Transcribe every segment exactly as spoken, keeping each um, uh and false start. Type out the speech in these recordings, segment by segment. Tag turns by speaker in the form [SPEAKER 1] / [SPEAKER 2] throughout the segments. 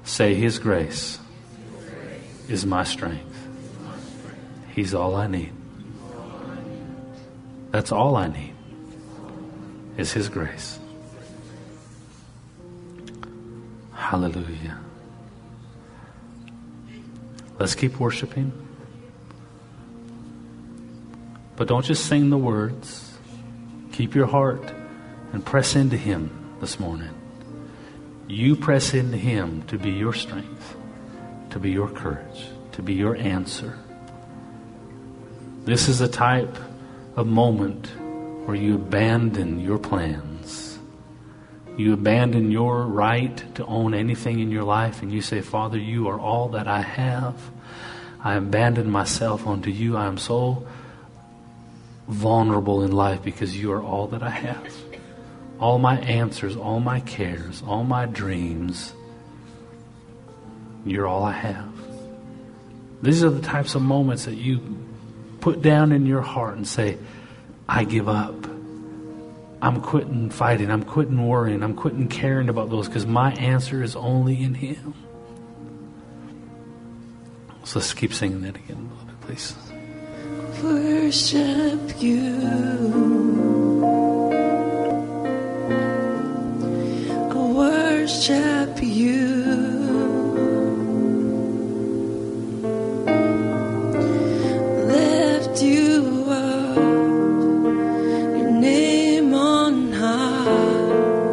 [SPEAKER 1] Say, His grace is my strength. He's all I need. That's all I need, is His grace. Hallelujah. Let's keep worshiping. But don't just sing the words. Keep your heart and press into Him this morning. You press into Him to be your strength, to be your courage, to be your answer. This is a type of moment where you abandon your plans. You abandon your right to own anything in your life, and you say, Father, you are all that I have. I abandon myself unto you. I am so vulnerable in life because you are all that I have. All my answers, all my cares, all my dreams, you're all I have. These are the types of moments that you put down in your heart and say, I give up. I'm quitting fighting. I'm quitting worrying. I'm quitting caring about those because my answer is only in Him. So let's keep singing that again a little bit, please.
[SPEAKER 2] Worship you. Worship you. Lift you up. Your name on high.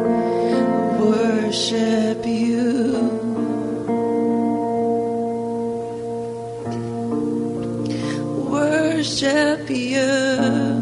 [SPEAKER 2] Worship you. Worship you.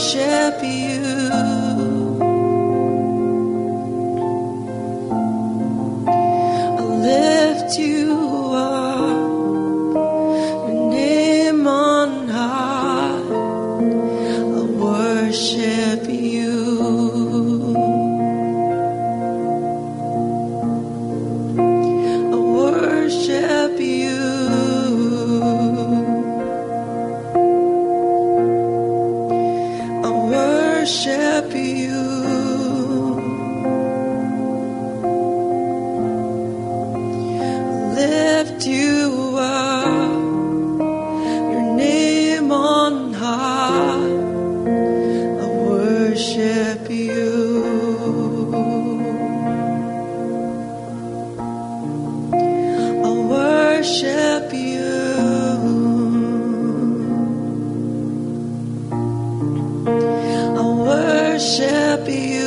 [SPEAKER 2] worship you. I lift you up, your name on high. I worship you. I worship you. I worship you. Lift you up, your name on high. I worship you. I worship you. I worship you.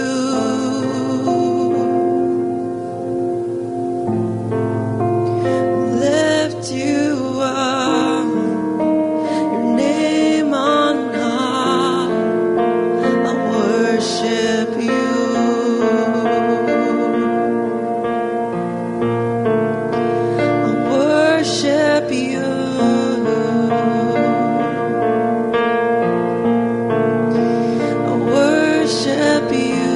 [SPEAKER 2] Lift you up, your name on high. I worship you. I worship you. I worship you.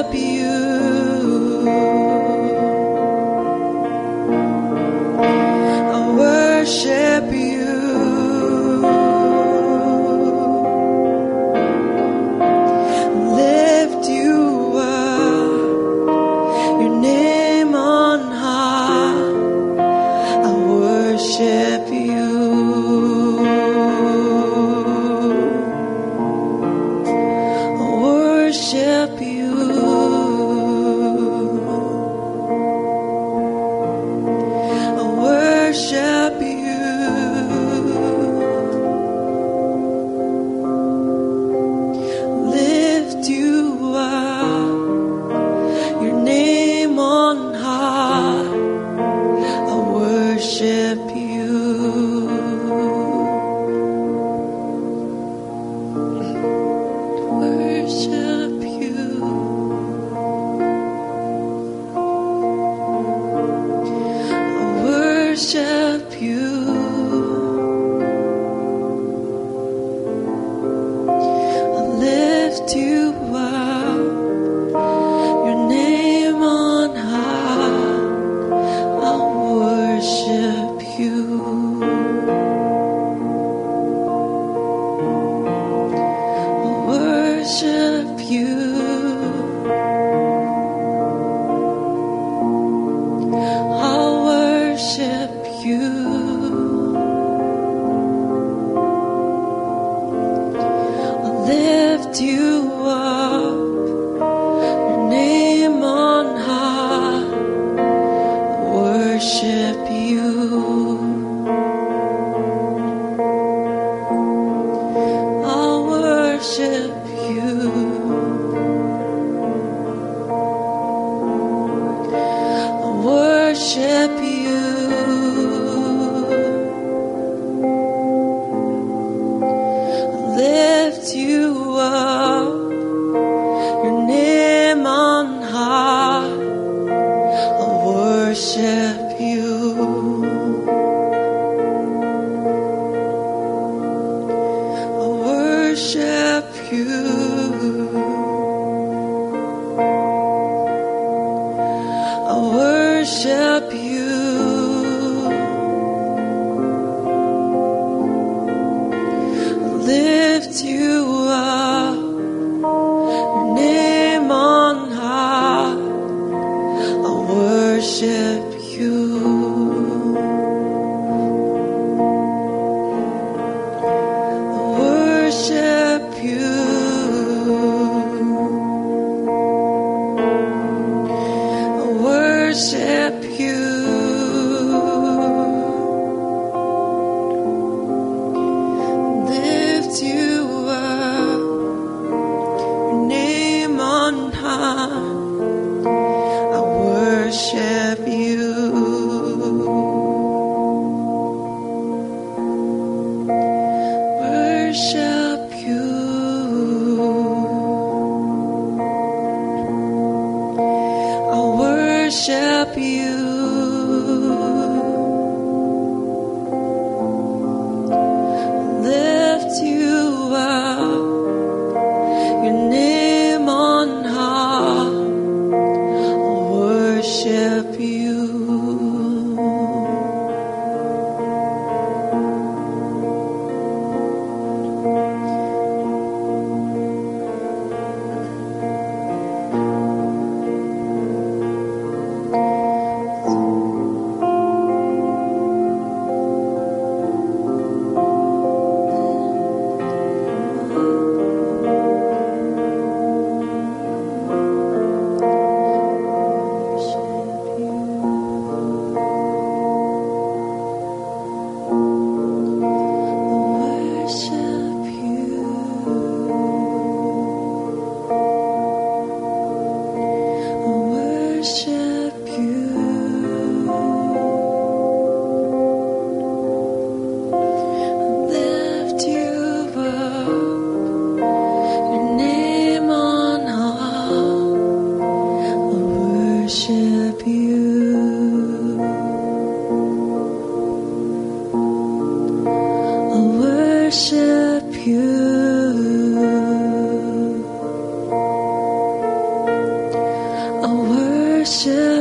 [SPEAKER 2] worship you. I worship you. Lift you up, your name on high. I worship you. I worship you. I worship you. Lift you up, your name on high. I worship you. Worship you. I worship you. I lift you up, your name on high. I worship you. I worship you. I worship you. I lift you up, your name on high. I worship you. I worship you. I worship you. I lift you up, your name on high. I worship you. I worship you. I worship you. I lift you up, your name on high. I worship you. I worship you. I worship you. Lift you up, your name on high. I worship you. Worship you. I worship you. Lift you up, your name on high.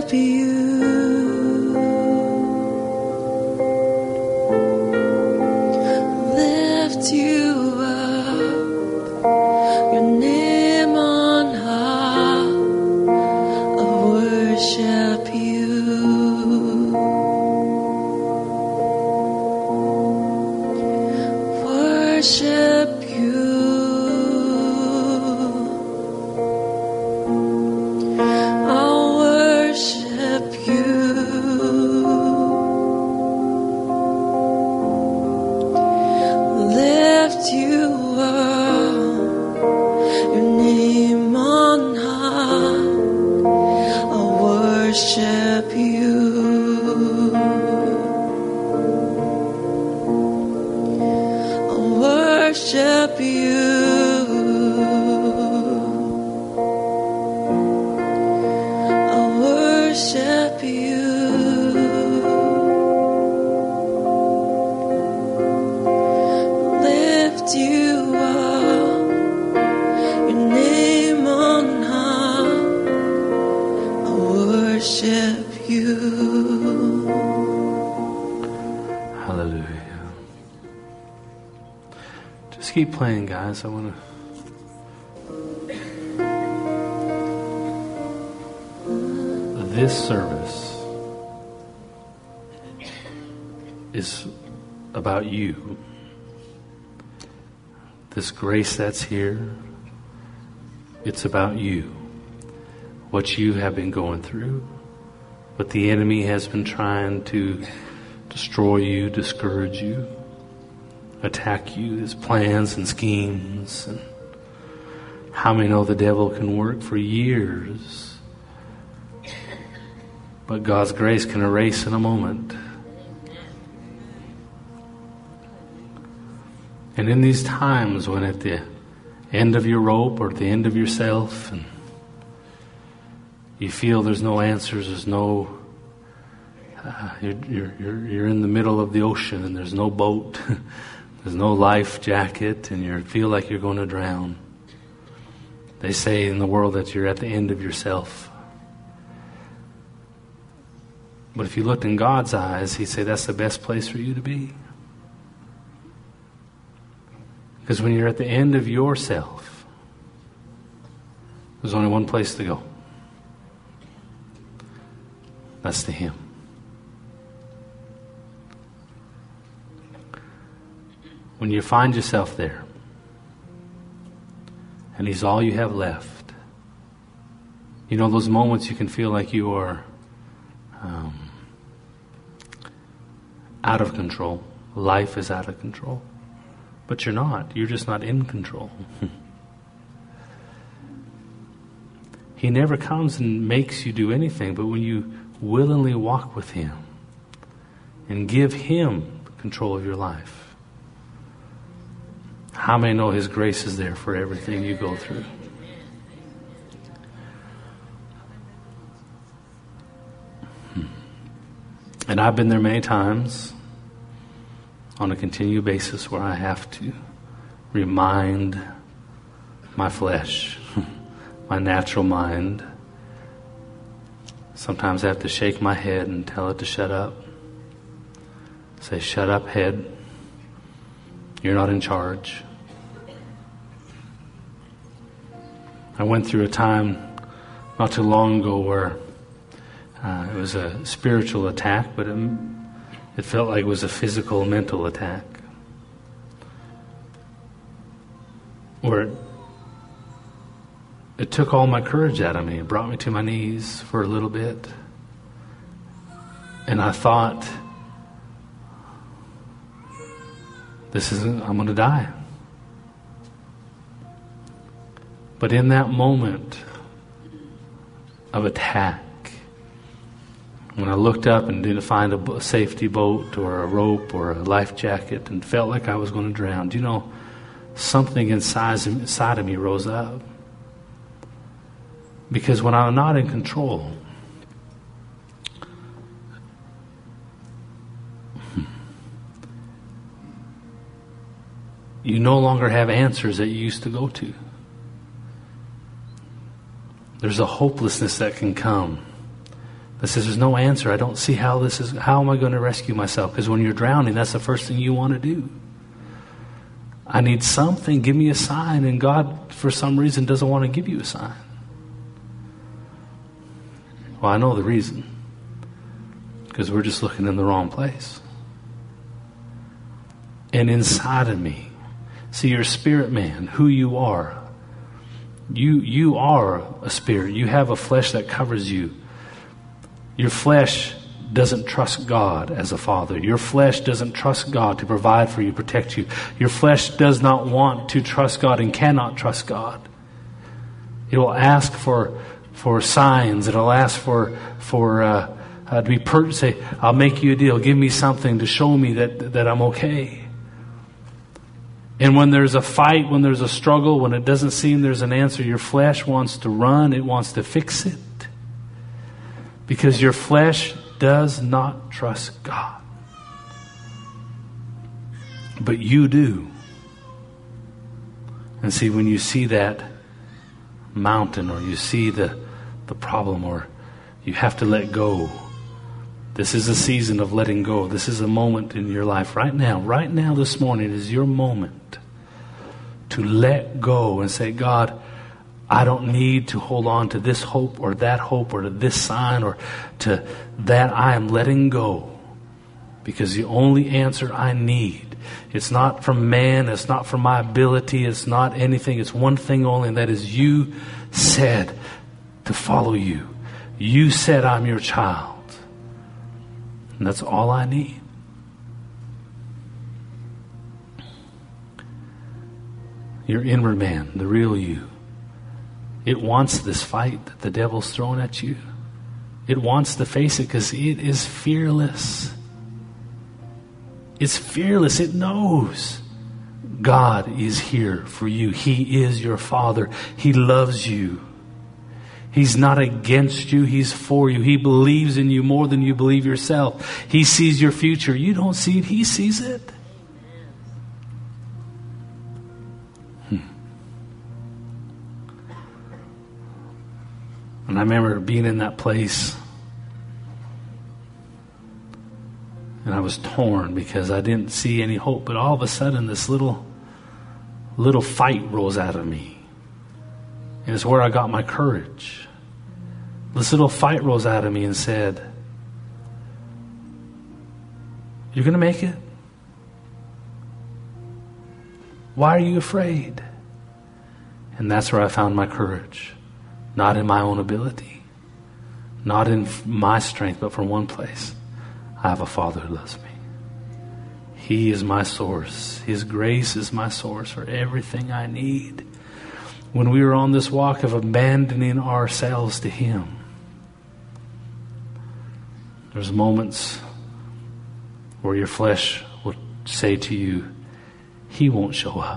[SPEAKER 2] worship you. Lift you up, your name on high. I worship you. Worship you. I'll worship you. Lift you up, your name on high. I'll worship you. I'll worship you. I'll worship you. Lift you up, your name on high. I'll worship you.
[SPEAKER 1] Hallelujah. Just keep playing, guys. I want to. This service is about you. This grace that's here, it's about you. What you have been going through. What the enemy has been trying to destroy you, discourage you, attack you, his plans and schemes. And how many know the devil can work for years? But God's grace can erase in a moment. And in these times when at the end of your rope or at the end of yourself and you feel there's no answers, there's no, uh, you're, you're, you're, you're in the middle of the ocean and there's no boat, there's no life jacket, and you feel like you're going to drown. They say in the world that you're at the end of yourself. But if you looked in God's eyes, He'd say that's the best place for you to be. Because when you're at the end of yourself, there's only one place to go. That's to Him. When you find yourself there, and He's all you have left, you know those moments you can feel like you are um, out of control. Life is out of control. But you're not. You're just not in control. He never comes and makes you do anything, but when you willingly walk with Him and give Him control of your life, how many know His grace is there for everything you go through? And I've been there many times on a continual basis where I have to remind my flesh, my natural mind. Sometimes I have to shake my head and tell it to shut up. Say, shut up, head. You're not in charge. I went through a time not too long ago where uh, it was a spiritual attack, but it, it felt like it was a physical, mental attack. Where it, it took all my courage out of me. It brought me to my knees for a little bit. And I thought, this isn't, I'm going to die. But in that moment of attack, when I looked up and didn't find a safety boat or a rope or a life jacket and felt like I was going to drown, do you know, something inside, inside of me rose up. Because when I'm not in control, you no longer have answers that you used to go to. There's a hopelessness that can come. that says, there's no answer. I don't see how this is, how am I going to rescue myself? Because when you're drowning, that's the first thing you want to do. I need something, give me a sign. And God, for some reason, doesn't want to give you a sign. Well, I know the reason. Because we're just looking in the wrong place. And inside of me, see, your spirit man, who you are, you you are a spirit. You have a flesh that covers you. Your flesh doesn't trust God as a father. Your flesh doesn't trust God to provide for you, protect you. Your flesh does not want to trust God and cannot trust God. It will ask for for signs. It will ask for for uh, uh, to be per- say, I'll make you a deal. Give me something to show me that that I'm okay. And when there's a fight, when there's a struggle, when it doesn't seem there's an answer, your flesh wants to run. It wants to fix it. Because your flesh does not trust God. But you do. And see, when you see that mountain, or you see the, the problem, or you have to let go, this is a season of letting go. This is a moment in your life right now. Right now, this morning is your moment to let go and say, God, I don't need to hold on to this hope or that hope or to this sign or to that. I am letting go, because the only answer I need, it's not from man, it's not from my ability, it's not anything. It's one thing only, and that is you said to follow you. You said I'm your child. And that's all I need. Your inward man, the real you, it wants this fight that the devil's throwing at you. It wants to face it because it is fearless. It's fearless. It knows God is here for you. He is your Father. He loves you. He's not against you. He's for you. He believes in you more than you believe yourself. He sees your future. You don't see it. He sees it. Hmm. And I remember being in that place, and I was torn because I didn't see any hope. But all of a sudden, this little, little fight rose out of me. And it's where I got my courage. This little fight rose out of me and said, you're going to make it? Why are you afraid? And that's where I found my courage. Not in my own ability. Not in my strength, but from one place. I have a Father who loves me. He is my source. His grace is my source for everything I need. When we were on this walk of abandoning ourselves to Him, there's moments where your flesh will say to you, He won't show up.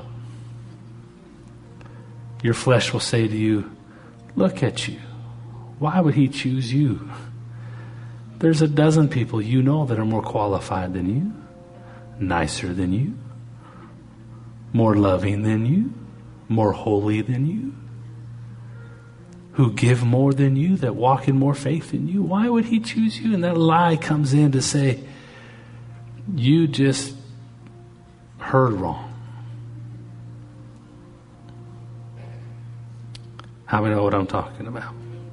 [SPEAKER 1] Your flesh will say to you, look at you. Why would He choose you? There's a dozen people you know that are more qualified than you, nicer than you, more loving than you, more holy than you, who give more than you, that walk in more faith than you. Why would He choose you? And that lie comes in to say, you just heard wrong. How many know what I'm talking about?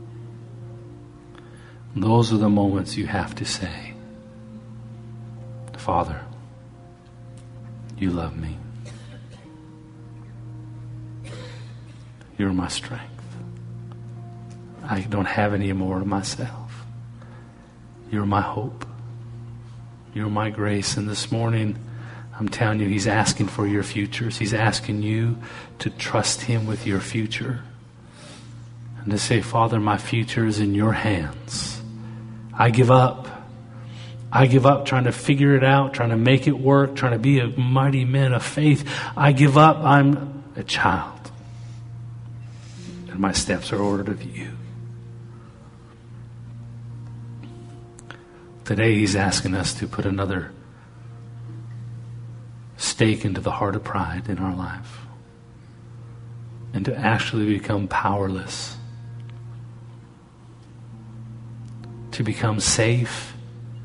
[SPEAKER 1] Those are the moments you have to say, Father, you love me. You're my strength. I don't have any more of myself. You're my hope. You're my grace. And this morning, I'm telling you, He's asking for your futures. He's asking you to trust Him with your future. And to say, Father, my future is in your hands. I give up. I give up trying to figure it out, trying to make it work, trying to be a mighty man of faith. I give up. I'm a child. And my steps are ordered of you. Today He's asking us to put another stake into the heart of pride in our life. And to actually become powerless. to become safe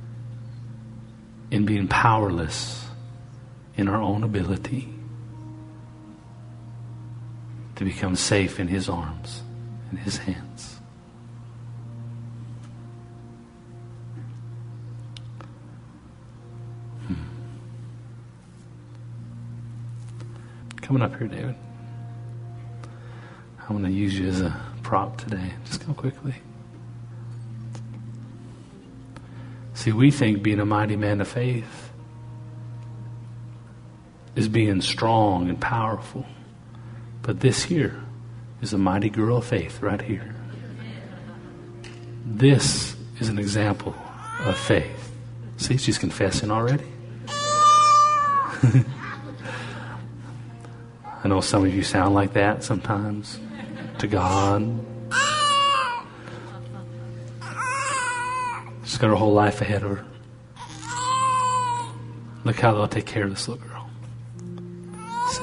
[SPEAKER 1] in being powerless in our own ability, to become safe in His arms, in His hands. Hmm. Coming up here, David. I'm going to use you as a prop today. Just come quickly. See, we think being a mighty man of faith is being strong and powerful. But this here is a mighty girl of faith right here. This is an example of faith. See, she's confessing already. I know some of you sound like that sometimes to God. She's got her whole life ahead of her. Look how they'll take care of this little girl. See?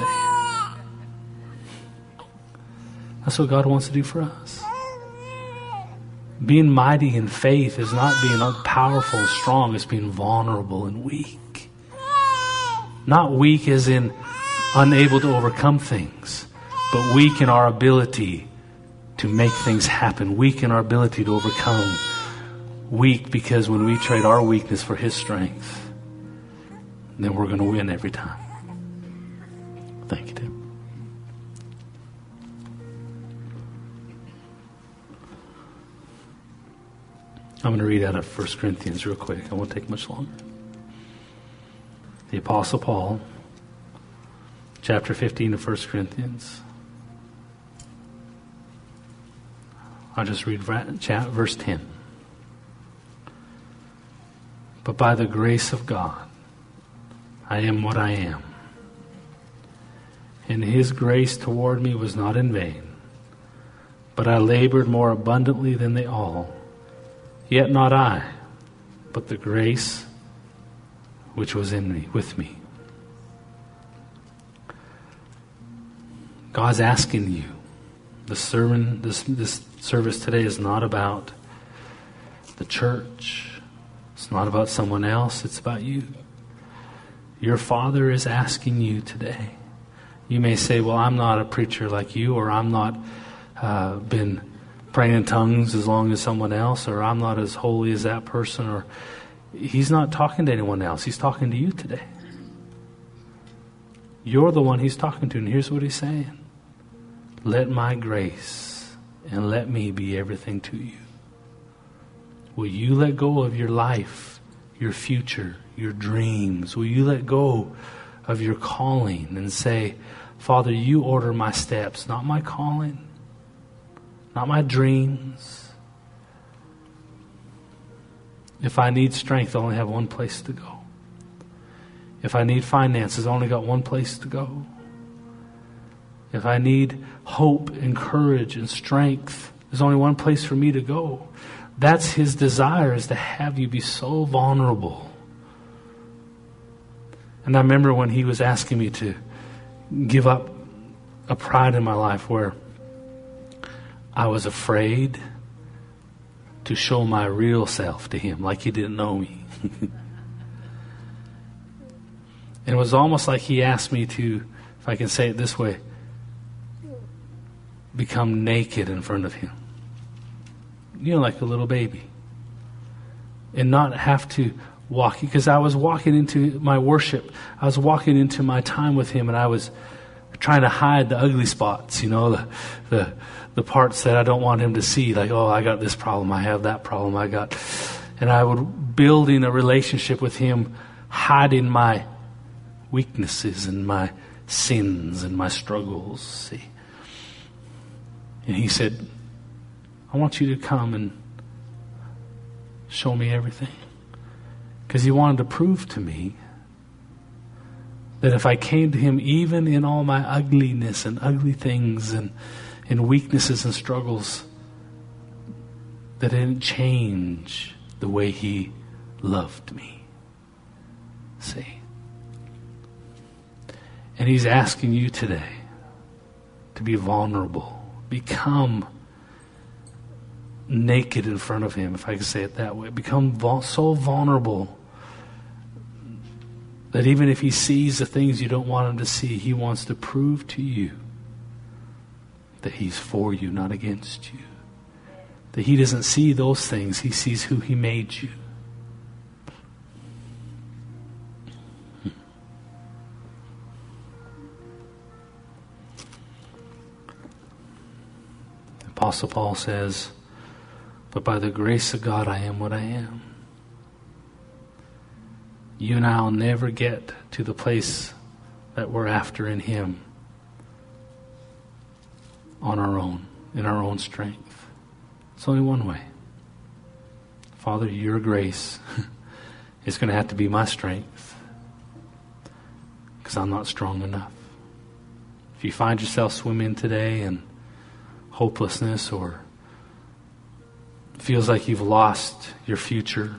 [SPEAKER 1] That's what God wants to do for us. Being mighty in faith is not being powerful and strong. It's being vulnerable and weak. Not weak as in unable to overcome things, but weak in our ability to make things happen. Weak in our ability to overcome. Weak because when we trade our weakness for His strength, then we're going to win every time. Thank you, Tim. I'm going to read out of First Corinthians real quick. I won't take much longer. The Apostle Paul, chapter fifteen of First Corinthians. I'll just read verse ten. But by the grace of God, I am what I am. And His grace toward me was not in vain. But I labored more abundantly than they all. Yet not I, but the grace which was in me, with me. God's asking you. The sermon, this, this service today is not about the church. It's not about someone else. It's about you. Your Father is asking you today. You may say, well, I'm not a preacher like you, or I'm not uh, been praying in tongues as long as someone else, or I'm not as holy as that person. Or He's not talking to anyone else. He's talking to you today. You're the one He's talking to, and here's what He's saying. Let my grace and let me be everything to you. Will you let go of your life, your future, your dreams? Will you let go of your calling and say, Father, you order my steps, not my calling, not my dreams. If I need strength, I only have one place to go. If I need finances, I only got one place to go. If I need hope and courage and strength, there's only one place for me to go. That's His desire, is to have you be so vulnerable. And I remember when He was asking me to give up a pride in my life where I was afraid to show my real self to Him, like He didn't know me. And it was almost like He asked me to, if I can say it this way, become naked in front of Him. You know, like a little baby. And not have to walk, because I was walking into my worship. I was walking into my time with Him, and I was trying to hide the ugly spots, you know, the the the parts that I don't want Him to see. Like, oh, I got this problem, I have that problem, I got... And I would building a relationship with Him, hiding my weaknesses and my sins and my struggles, see. And He said, I want you to come and show me everything. Because He wanted to prove to me that if I came to Him even in all my ugliness and ugly things and, and weaknesses and struggles, that it didn't change the way He loved me. See? And He's asking you today to be vulnerable. Become naked in front of him, if I can say it that way. Become vul- so vulnerable that even if he sees the things you don't want him to see, he wants to prove to you that he's for you, not against you. That he doesn't see those things. He sees who he made you. The Apostle Paul says, but by the grace of God I am what I am. You and I will never get to the place that we're after in him on our own, in our own strength. It's only one way. Father, your grace is going to have to be my strength because I'm not strong enough. If you find yourself swimming today in hopelessness or feels like you've lost your future,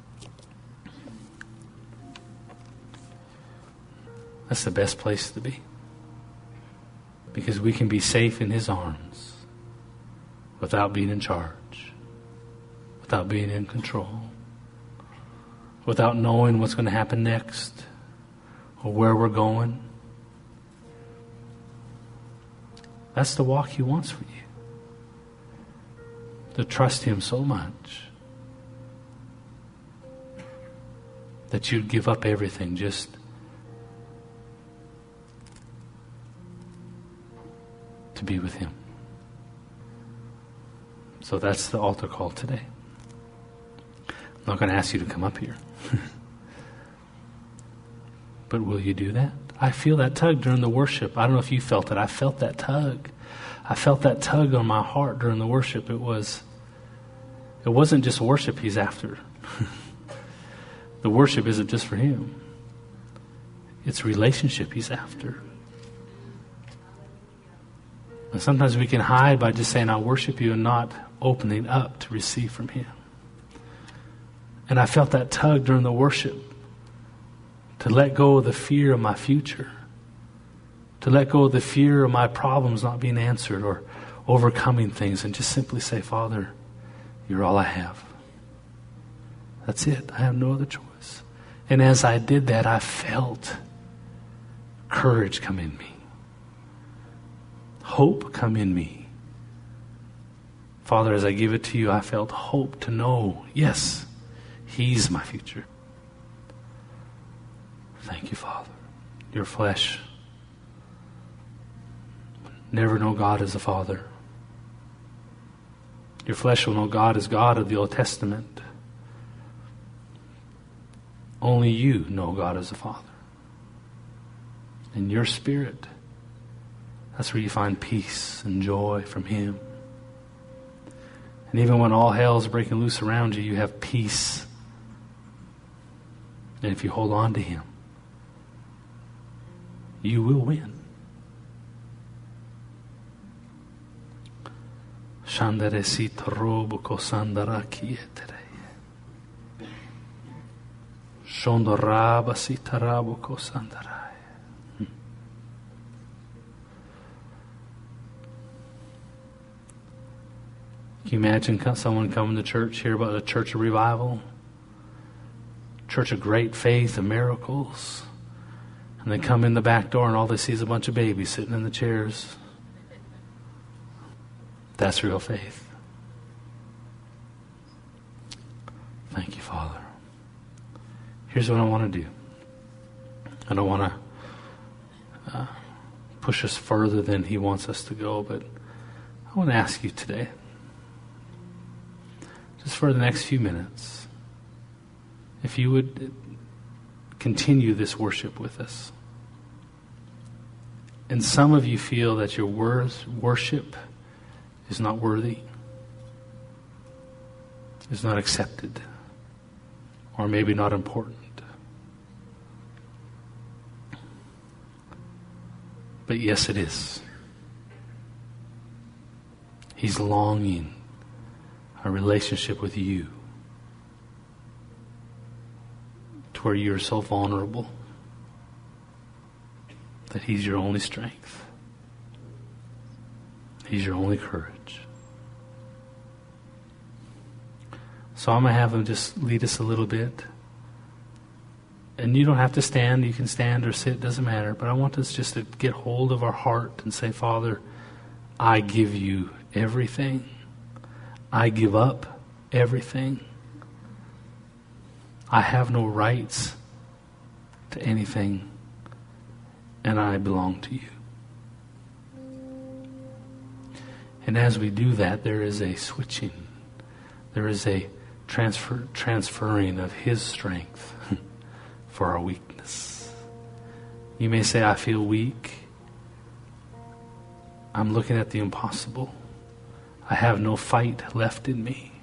[SPEAKER 1] that's the best place to be. Because we can be safe in his arms without being in charge, without being in control, without knowing what's going to happen next or where we're going. That's the walk he wants for you. To trust him so much that you'd give up everything just to be with him. So that's the altar call today. I'm not going to ask you to come up here. But will you do that? I feel that tug during the worship. I don't know if you felt it. I felt that tug. I felt that tug on my heart during the worship. It was, it wasn't just worship he's after. The worship isn't just for him. It's relationship he's after. And sometimes we can hide by just saying, I worship you, and not opening up to receive from him. And I felt that tug during the worship to let go of the fear of my future, to let go of the fear of my problems not being answered or overcoming things, and just simply say, Father, you're all I have. That's it. I have no other choice. And as I did that, I felt courage come in me. Hope come in me. Father, as I give it to you, I felt hope to know, yes, he's my future. Thank you, Father. Your flesh never know God as a Father. Your flesh will know God as God of the Old Testament. Only you know God as a Father. In your spirit, that's where you find peace and joy from him. And even when all hell is breaking loose around you, you have peace. And if you hold on to him, you will win. Shandaresi torobuko sandaraki etere. Shondorabasi tarabuko sandarai. Can you imagine someone coming to church, hear about the church of revival, church of great faith and miracles, and they come in the back door and all they see is a bunch of babies sitting in the chairs? That's real faith. Thank you, Father. Here's what I want to do. I don't want to uh, push us further than he wants us to go, but I want to ask you today, just for the next few minutes, if you would continue this worship with us. And some of you feel that your worth, worship is not worthy, is not accepted, or maybe not important. But yes, it is. He's longing a relationship with you to where you're so vulnerable that he's your only strength. He's your only courage. So I'm going to have them just lead us a little bit. And you don't have to stand. You can stand or sit. Doesn't matter. But I want us just to get hold of our heart and say, Father, I give you everything. I give up everything. I have no rights to anything. And I belong to you. And as we do that, there is a switching. There is a transfer, transferring of His strength for our weakness. You may say, I feel weak. I'm looking at the impossible. I have no fight left in me.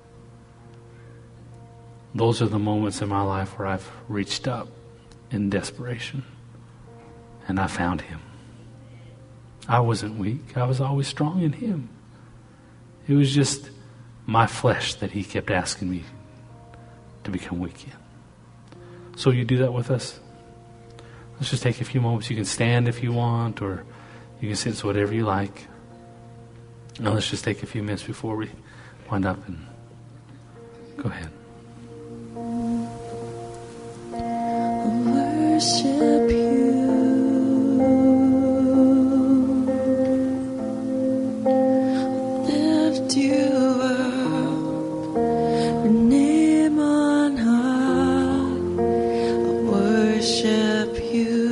[SPEAKER 1] Those are the moments in my life where I've reached up in desperation and I found Him. I wasn't weak. I was always strong in Him. It was just my flesh that He kept asking me to become weak in. So you do that with us? Let's just take a few moments. You can stand if you want, or you can sit, it's whatever you like. Now let's just take a few minutes before we wind up and go ahead.
[SPEAKER 2] Worship you. Lift you up. Your name on high. I worship you.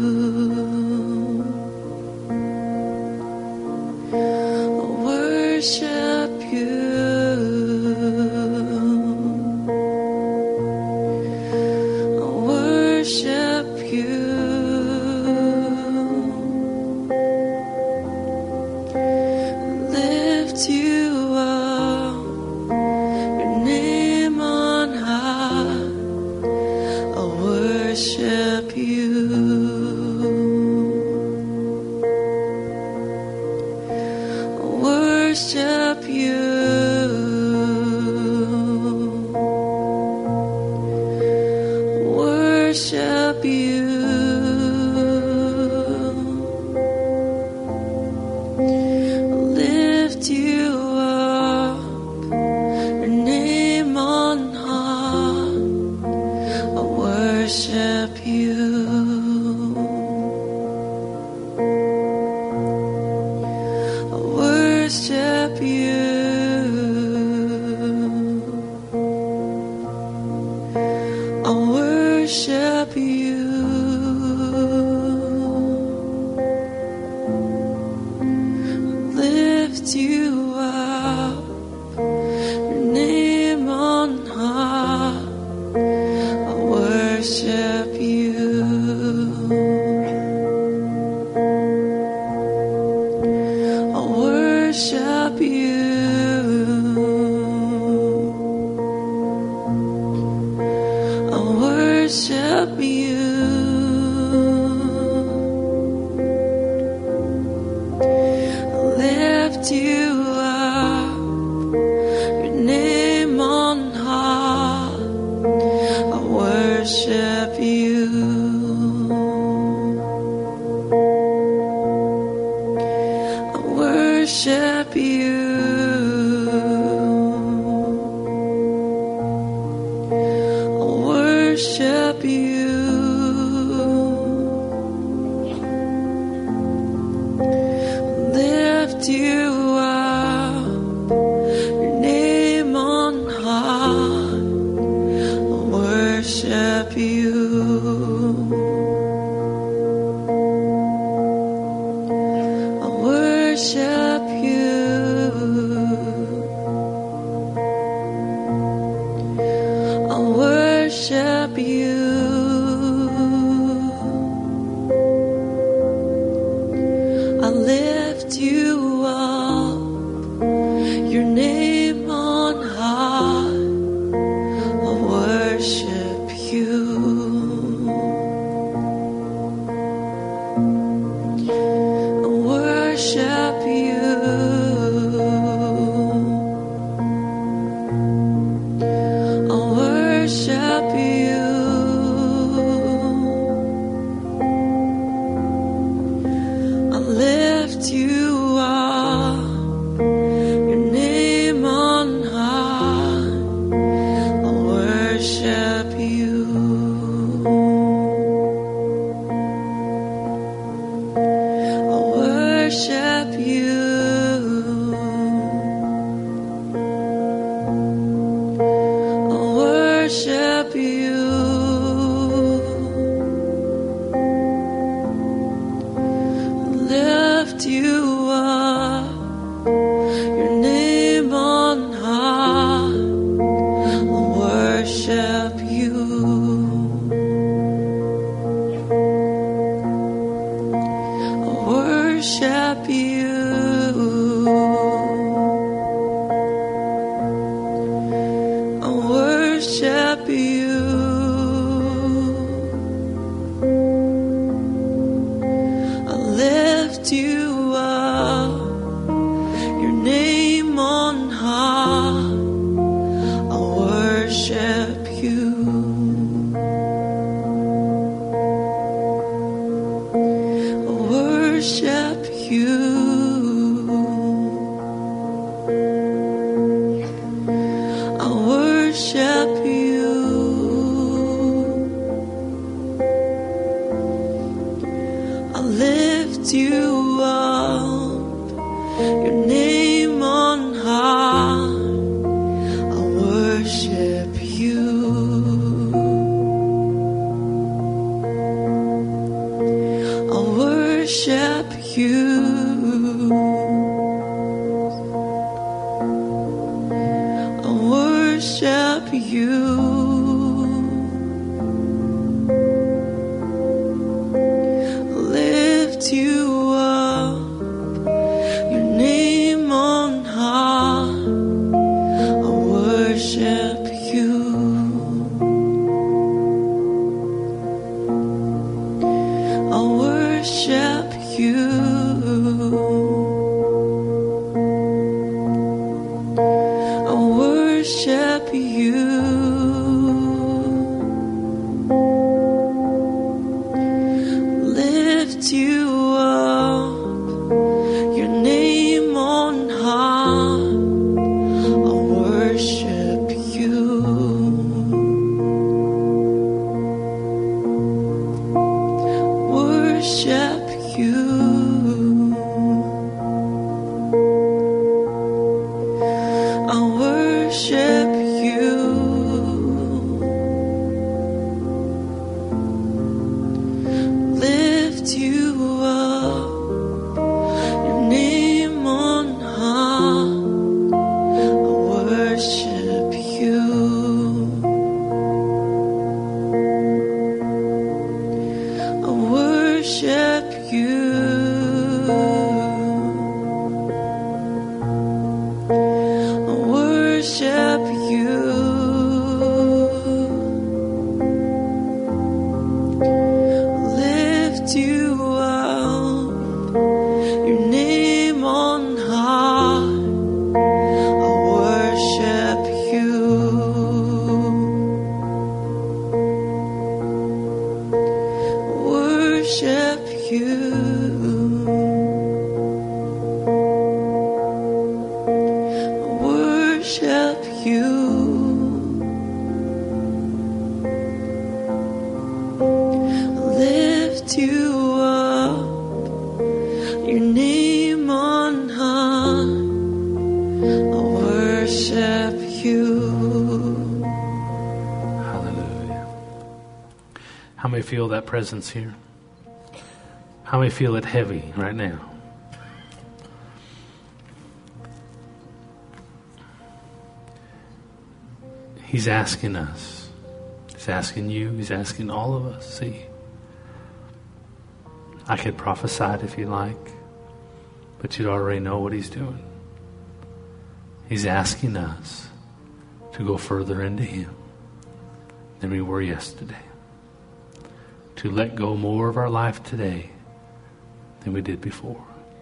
[SPEAKER 2] I worship you. Worship you. you. I lift you up, your name on high. I worship you. I worship you. I worship you. I lift you up, your name on high. I worship you. I worship you. I worship you. Lift you up, your name on high. I worship you. I worship you. I worship you. Lift you up, your name on high. I worship you. Worship you. I worship you. Lift you up, your name on high. I worship you. I worship you. I worship you. Lift you up, your name on high. I worship you. Worship you. Worship you. Lift you up, your name on high. I worship you.
[SPEAKER 1] Hallelujah. How many feel that presence here? How many feel it heavy right now? He's asking us. He's asking you. He's asking all of us. See, I could prophesy it if you like, but you'd already know what he's doing. He's asking us to go further into him than we were yesterday. To let go more of our life today than we did before.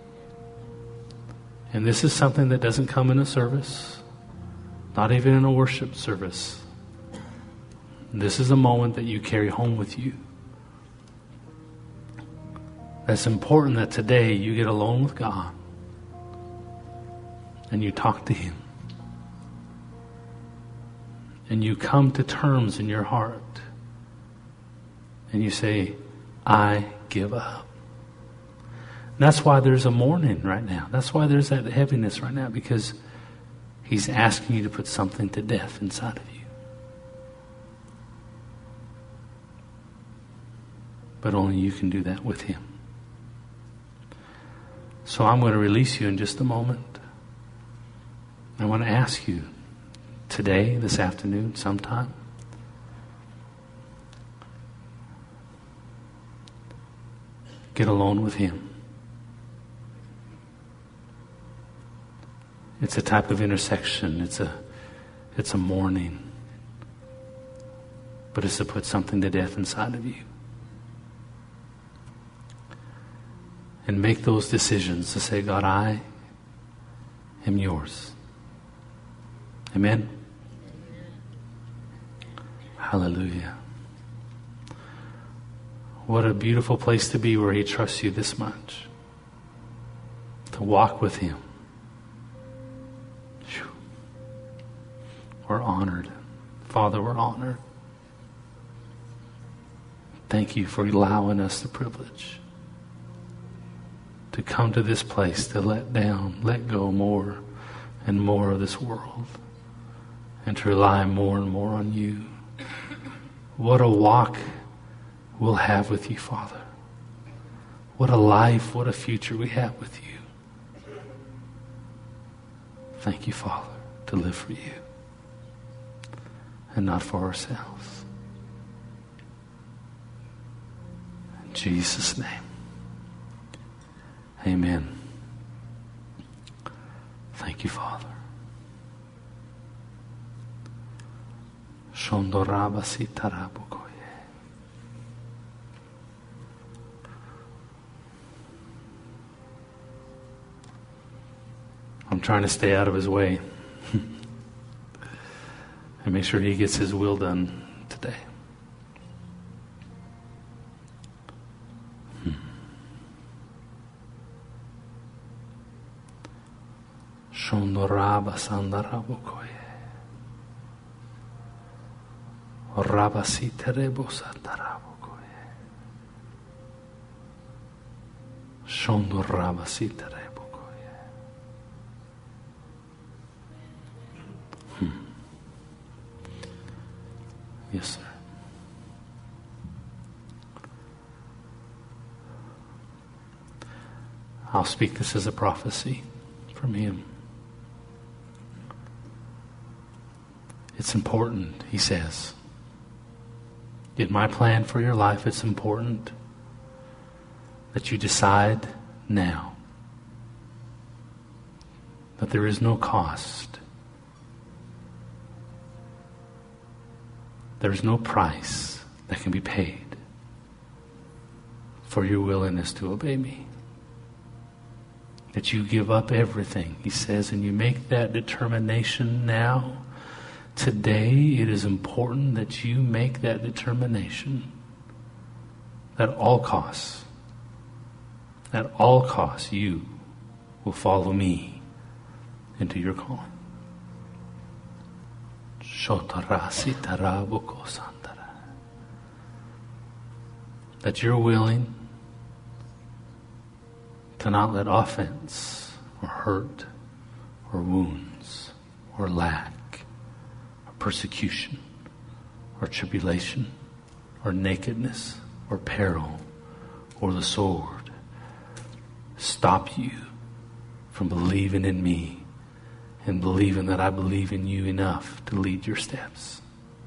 [SPEAKER 1] And this is something that doesn't come in a service, not even in a worship service. This is a moment that you carry home with you. That's important that today you get alone with God and you talk to him. And you come to terms in your heart and you say, I give up. And that's why there's a mourning right now. That's why there's that heaviness right now, because he's asking you to put something to death inside of you. But only you can do that with him. So I'm going to release you in just a moment. I want to ask you today, this afternoon, sometime, get alone with him. It's a type of intersection. It's a, it's a mourning but it's to put something to death inside of you. And make those decisions to say, God, I am yours. Amen? Hallelujah. What a beautiful place to be where He trusts you this much. To walk with Him. Whew. We're honored. Father, we're honored. Thank you for allowing us the privilege to come to this place, to let down, let go more and more of this world, and to rely more and more on you. What a walk we'll have with you, Father. What a life, what a future we have with you. Thank you, Father, to live for you and not for ourselves. In Jesus' name. Amen. Thank you, Father. Shondorabasitarabukoye. I'm trying to stay out of His way and make sure He gets His will done today. Shondorabasandarabukoye. Rabasiterebosatarabukoye. Shondorabasiterebukoye. Hmm. Yes, sir. I'll speak this as a prophecy from Him. It's important, He says. In my plan for your life, it's important that you decide now that there is no cost. There is no price that can be paid for your willingness to obey me. That you give up everything, He says, and you make that determination now. Today, it is important that you make that determination at all costs, at all costs, you will follow me into your calling. That you're willing to not let offense or hurt or wounds or lack persecution or tribulation or nakedness or peril or the sword stop you from believing in me and believing that I believe in you enough to lead your steps.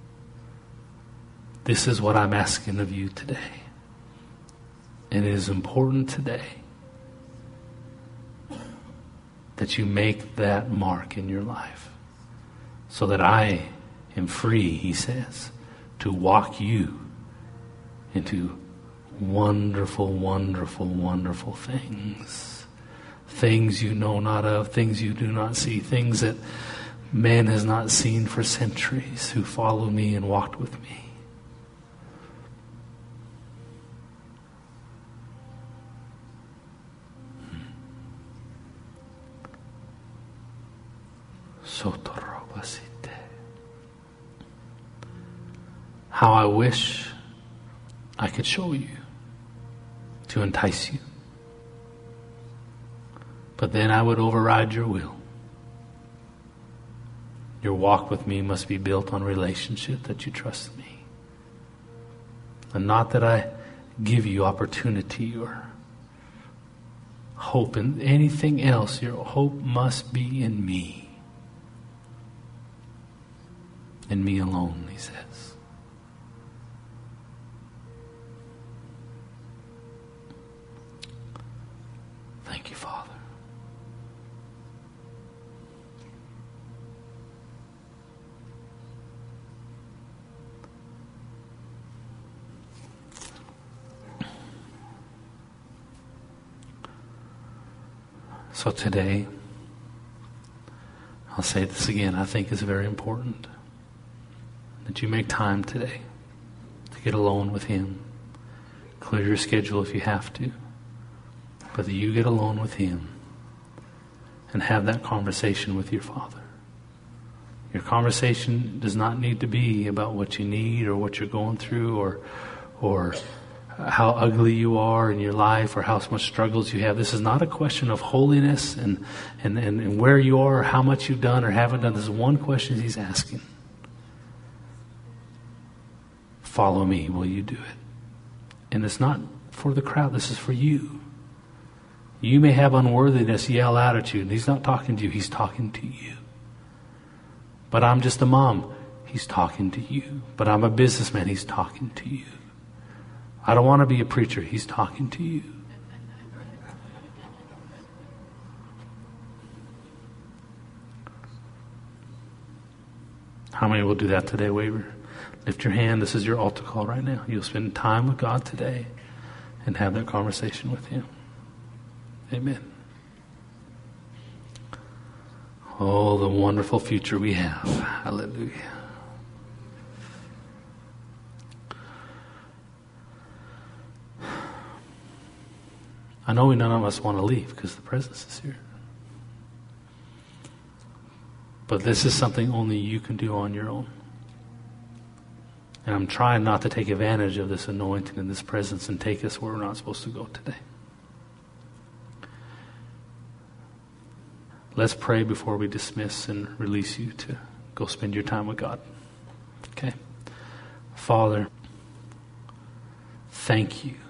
[SPEAKER 1] This is what I'm asking of you today. And it is important today that you make that mark in your life so that I am free, He says, to walk you into wonderful, wonderful, wonderful things. Things you know not of, things you do not see, things that man has not seen for centuries who followed me and walked with me. Sotorobasite. How I wish I could show you to entice you. But then I would override your will. Your walk with me must be built on relationship, that you trust me. And not that I give you opportunity or hope in anything else. Your hope must be in me. In me alone, He says. Thank you, Father. So today, I'll say this again, I think it's very important that you make time today to get alone with Him. Clear your schedule if you have to, but that you get alone with Him and have that conversation with your Father. Your conversation does not need to be about what you need or what you're going through or or how ugly you are in your life or how much struggles you have. This is not a question of holiness and, and, and, and where you are or how much you've done or haven't done. This is one question He's asking. Follow me, will you do it? And it's not for the crowd, this is for you. You may have unworthiness yell out at you, and He's not talking to you, He's talking to you. But I'm just a mom, He's talking to you. But I'm a businessman, He's talking to you. I don't want to be a preacher, He's talking to you. How many will do that today, Waver? Lift your hand. This is your altar call right now. You'll spend time with God today and have that conversation with Him. Amen. Oh, the wonderful future we have. Hallelujah. I know none of us want to leave because the presence is here. But this is something only you can do on your own. And I'm trying not to take advantage of this anointing and this presence and take us where we're not supposed to go today. Let's pray before we dismiss and release you to go spend your time with God. Okay? Father, thank you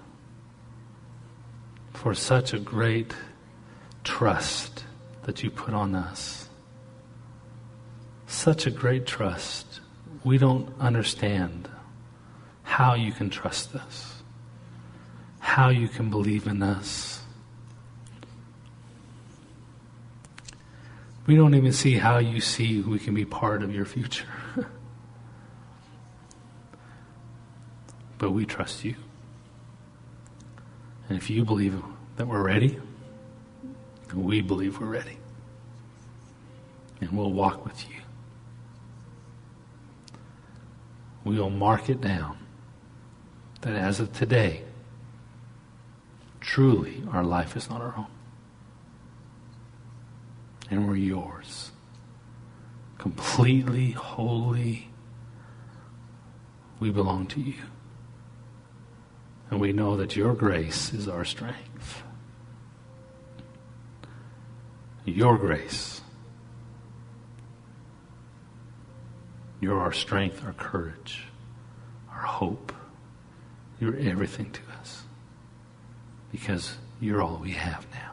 [SPEAKER 1] for such a great trust that you put on us. Such a great trust. We don't understand how you can trust us, how you can believe in us. We don't even see how you see we can be part of your future. But we trust you. And if you believe that we're ready, we believe we're ready. And we'll walk with you. We will mark it down that as of today, truly our life is not our own. And we're yours. Completely, wholly, we belong to you. And we know that your grace is our strength. Your grace. You're our strength, our courage, our hope. You're everything to us. Because you're all we have now.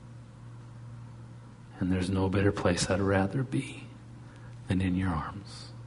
[SPEAKER 1] And there's no better place I'd rather be than in your arms.